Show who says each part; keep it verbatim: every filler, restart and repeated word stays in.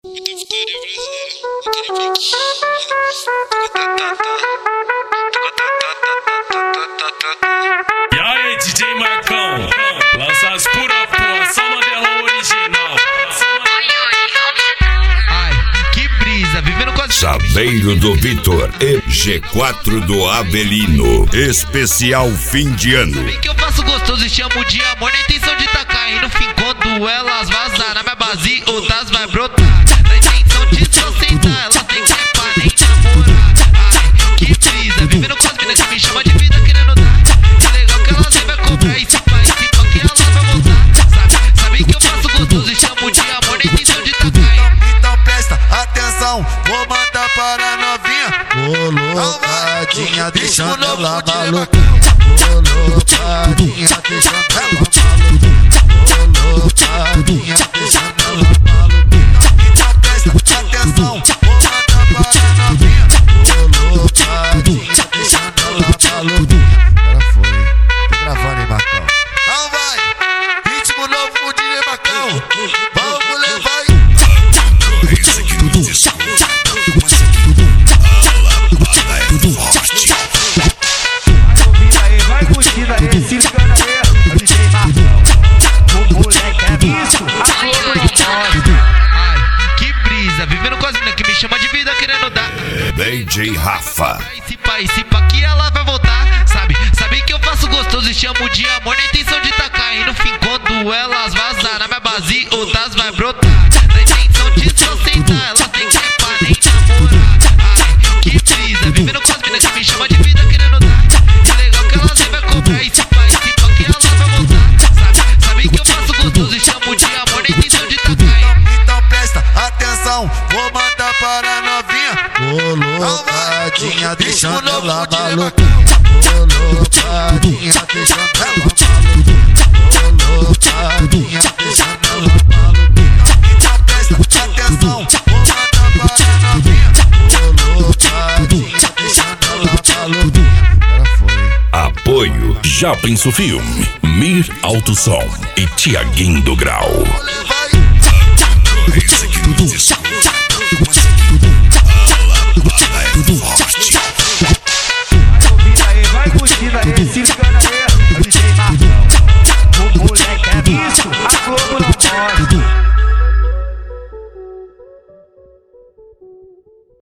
Speaker 1: E aí, D J Marcão, lança as pura porra, só Mandela original.
Speaker 2: Ai, que brisa, vivendo com as...
Speaker 3: Chaveiro do Vitor e G quatro do Avelino. Especial fim de ano.
Speaker 2: Sabe que eu faço gostoso e chamo de amor na intenção de tacar. E no fim, quando elas vazar na minha base, outras vai brotar. Na intenção de só sentar, elas tem que repar, nem namorar. Ai, que brisa, vivendo com as minas que me chamam de vida querendo dar. Que legal que elas vai comprar e se pá, e se pá que elas vai voltar. Sabe, sabe que eu faço gostoso e chamo de amor na intenção de tacar.
Speaker 4: Então presta atenção, vou mandar para a novinha. Ô loucadinha, deixando ela maluca. Ô loucadinha, deixando ela maluca. Ô loucadinha, deixando ela maluca. Então presta atenção, vou mandar para a novinha. Ô loucadinha, deixando ela maluca. Agora foi, tô gravando, hein, Marcão? Não vai, ritmo novo com o D J Marcão. Vamos levar aí.
Speaker 3: Esse aqui no disco, mas aqui a lavada é forte.
Speaker 5: Vai ouvindo aí, vai curtindo aí, se ligando aí, é o D J Marcão. O moleque é isso, a Globo não pode.
Speaker 2: Ai, que brisa, vivendo com as minas que me chama de vida querendo dar.
Speaker 3: D J Rafa.
Speaker 2: Esse pá, esse pá que ela vai voltar. Sabe, sabe que eu faço gostoso e chamo de amor na intenção de tacar. E no fim, quando elas vazar na minha base, outras vai brotar. Na intenção de só sentar, elas tem que repar, nem namorar. Ai, que brisa, vivendo com as minas que me chama de vida querendo dar. Que legal que elas vai comprar esse pá, esse pá que ela vai voltar. Sabe, sabe que eu faço gostoso e chamo de amor na intenção de tacar.
Speaker 4: Então presta atenção, vou mandar para a novinha. Ô loucadinha, deixando ela maluca. Ô loucadinha, deixando ela maluca. Ô loucadinha, deixando ela maluca. Então presta atenção, vou mandar para a novinha. Ô loucadinha, deixando ela maluca. Agora foi.
Speaker 3: Apoio
Speaker 1: Já Penso Filme, Mir Alto Som e Tiaguinho do Grau.
Speaker 4: Vai.
Speaker 3: Esse aqui no disco, mas